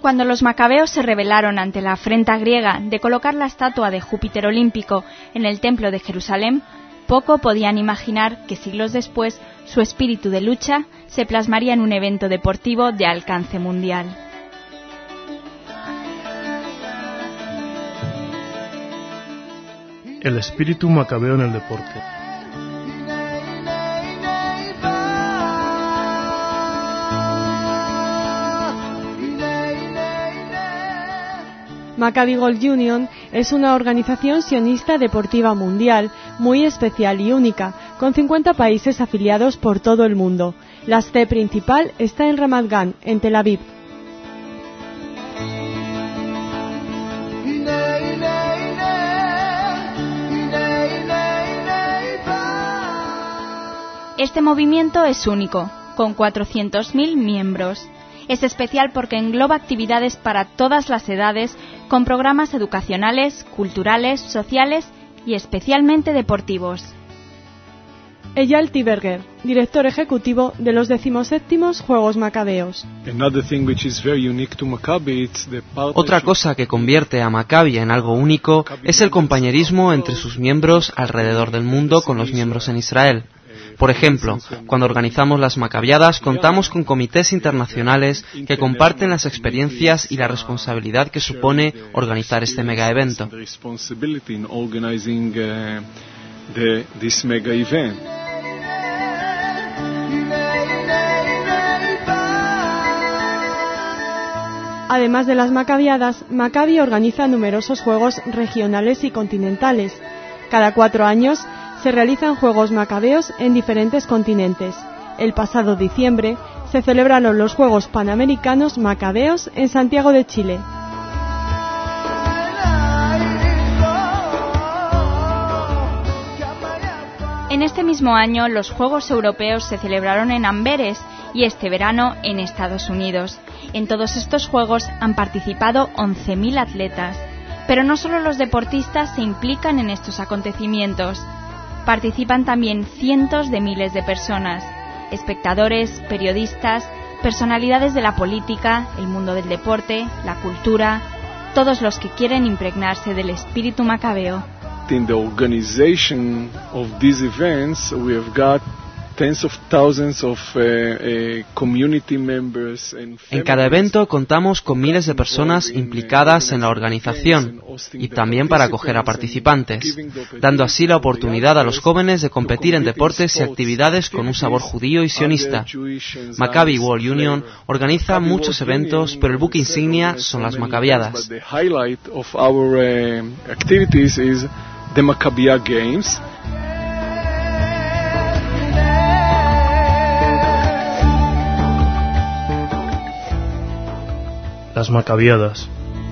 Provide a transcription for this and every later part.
Cuando los macabeos se rebelaron ante la afrenta griega de colocar la estatua de Júpiter olímpico en el templo de Jerusalén, poco podían imaginar que siglos después su espíritu de lucha se plasmaría en un evento deportivo de alcance mundial. El espíritu macabeo en el deporte. Maccabi Gold Union es una organización sionista deportiva mundial muy especial y única, con 50 países afiliados por todo el mundo. La sede principal está en Ramat Gan, en Tel Aviv. Este movimiento es único, con 400.000 miembros. Es especial porque engloba actividades para todas las edades, con programas educacionales, culturales, sociales y especialmente deportivos. Eyal Tiberger, director ejecutivo de los 17º Juegos Macabeos. Otra cosa que convierte a Maccabi en algo único es el compañerismo entre sus miembros alrededor del mundo con los miembros en Israel. Por ejemplo, cuando organizamos las Macabiadas contamos con comités internacionales que comparten las experiencias y la responsabilidad que supone organizar este mega evento. Además de las Macabiadas, Maccabi organiza numerosos juegos regionales y continentales. Cada 4 años se realizan Juegos Macabeos en diferentes continentes. El pasado diciembre se celebraron los Juegos Panamericanos Macabeos en Santiago de Chile. En este mismo año, los Juegos Europeos se celebraron en Amberes y este verano en Estados Unidos. En todos estos Juegos han participado 11.000 atletas. Pero no solo los deportistas se implican en estos acontecimientos. Participan también cientos de miles de personas, espectadores, periodistas, personalidades de la política, el mundo del deporte, la cultura, todos los que quieren impregnarse del espíritu macabeo. In the organization of these events, we have got tens of thousands of community members and en cada evento contamos con miles de personas implicadas en la organización y también para acoger a participantes, dando así la oportunidad a los jóvenes de competir en deportes y actividades con un sabor judío y sionista. Maccabi World Union organiza muchos eventos, pero el buque insignia son las Macabiadas. The highlight of our activities is the Maccabia Games. Las Macabiadas.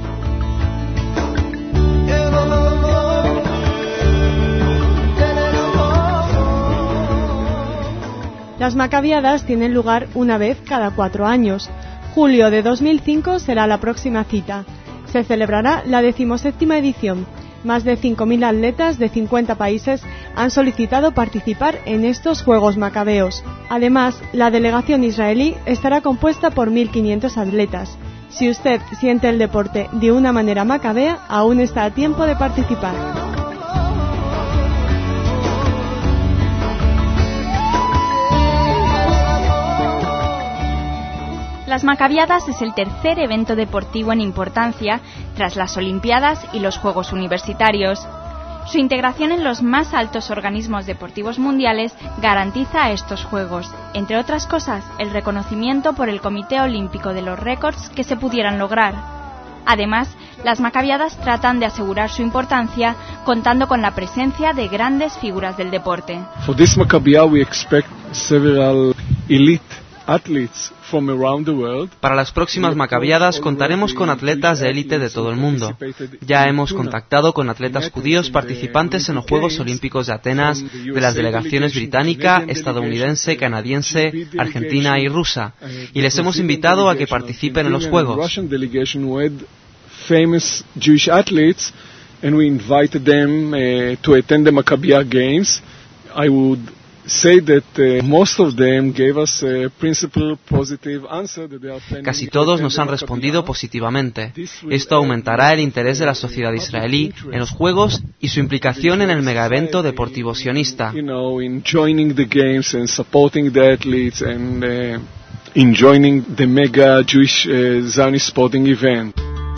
Las Macabiadas tienen lugar una vez cada 4 años. Julio de 2005 será la próxima cita. Se celebrará la 17ª edición. Más de 5.000 atletas de 50 países han solicitado participar en estos Juegos Macabeos. Además, la delegación israelí estará compuesta por 1.500 atletas. Si usted siente el deporte de una manera macabea, aún está a tiempo de participar. Las Macabiadas es el tercer evento deportivo en importancia tras las Olimpiadas y los Juegos Universitarios. Su integración en los más altos organismos deportivos mundiales garantiza a estos Juegos, entre otras cosas, el reconocimiento por el Comité Olímpico de los récords que se pudieran lograr. Además, las Macabiadas tratan de asegurar su importancia contando con la presencia de grandes figuras del deporte. For this Maccabia we expect several elite athletes from around the world. Para las próximas Macabiadas contaremos con atletas de élite de todo el mundo. Ya hemos contactado con atletas judíos participantes en los Juegos Olímpicos de Atenas, de las delegaciones británica, estadounidense, canadiense, argentina y rusa, y les hemos invitado a que participen en los Juegos. Famous Jewish athletes, and we invited them to attend the Maccabia Games. I would Casi todos nos han respondido positivamente. Esto aumentará el interés de la sociedad israelí en los Juegos y su implicación en el megaevento deportivo sionista. Joining the mega Jewish Zionist sporting event.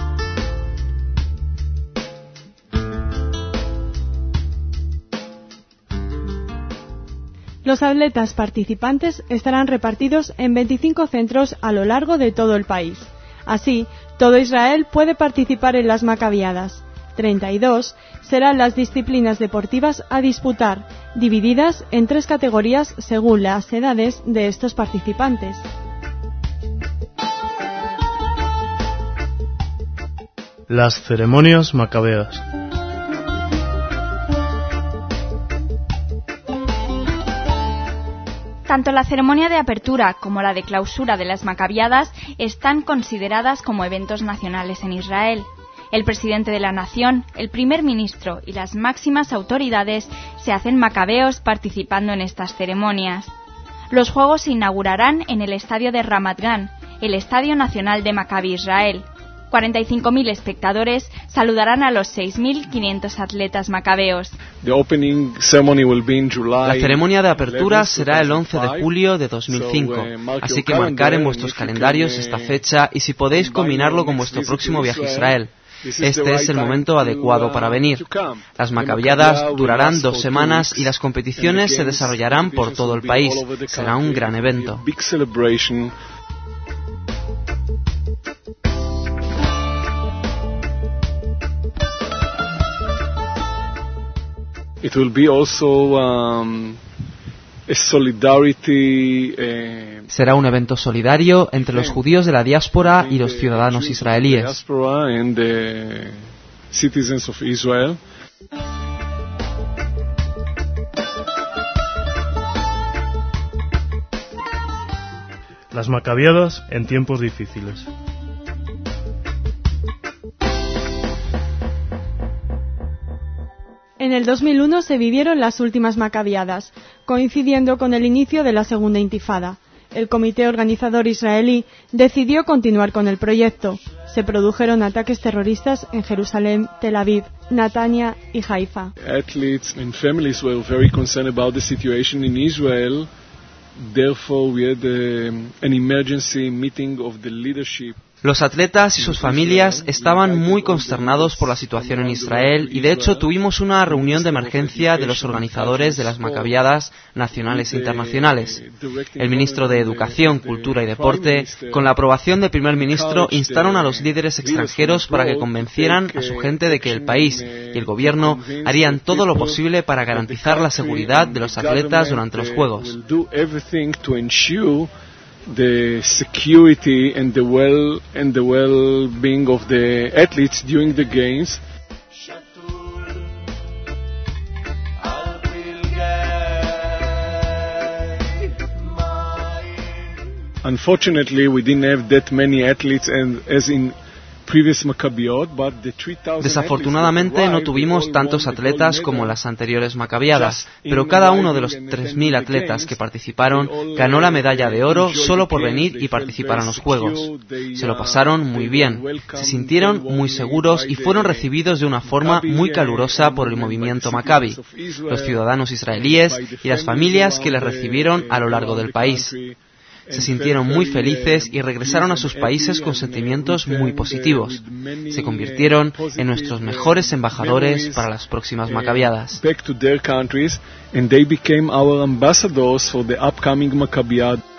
Los atletas participantes estarán repartidos en 25 centros a lo largo de todo el país. Así, todo Israel puede participar en las Macabiadas. 32 serán las disciplinas deportivas a disputar, divididas en 3 categorías según las edades de estos participantes. Las ceremonias macabeas. Tanto la ceremonia de apertura como la de clausura de las Macabiadas están consideradas como eventos nacionales en Israel. El presidente de la nación, el primer ministro y las máximas autoridades se hacen macabeos participando en estas ceremonias. Los Juegos se inaugurarán en el estadio de Ramat Gan, el Estadio Nacional de Maccabi Israel. 45.000 espectadores saludarán a los 6.500 atletas macabeos. La ceremonia de apertura será el 11 de julio de 2005, así que marcar en vuestros calendarios esta fecha y si podéis combinarlo con vuestro próximo viaje a Israel. Este es el momento adecuado para venir. Las Macabiadas durarán 2 semanas y las competiciones se desarrollarán por todo el país. Será un gran evento. It will be also a solidarity. Será un evento solidario entre los judíos de la diáspora y los ciudadanos israelíes. Las Macabiadas en tiempos difíciles. En el 2001 se vivieron las últimas Macabiadas, coincidiendo con el inicio de la Segunda Intifada. El comité organizador israelí decidió continuar con el proyecto. Se produjeron ataques terroristas en Jerusalén, Tel Aviv, Netanya y Haifa. Athletes and families were very concerned about the situation in Israel. Therefore, we had an emergency meeting of the leadership. Los atletas y sus familias estaban muy consternados por la situación en Israel y de hecho tuvimos una reunión de emergencia de los organizadores de las Macabiadas nacionales e internacionales. El ministro de Educación, Cultura y Deporte, con la aprobación del primer ministro, instaron a los líderes extranjeros para que convencieran a su gente de que el país y el gobierno harían todo lo posible para garantizar la seguridad de los atletas durante los Juegos. The security and the well-being of the athletes during the games. Unfortunately, we didn't have that many athletes, and as in Desafortunadamente no tuvimos tantos atletas como las anteriores Macabiadas, pero cada uno de los 3.000 atletas que participaron ganó la medalla de oro solo por venir y participar en los Juegos. Se lo pasaron muy bien, se sintieron muy seguros y fueron recibidos de una forma muy calurosa por el movimiento Maccabi, los ciudadanos israelíes y las familias que les recibieron a lo largo del país. Se sintieron muy felices y regresaron a sus países con sentimientos muy positivos. Se convirtieron en nuestros mejores embajadores para las próximas Macabiadas. Back to their countries, and they became our ambassadors for the upcoming Maccabiad.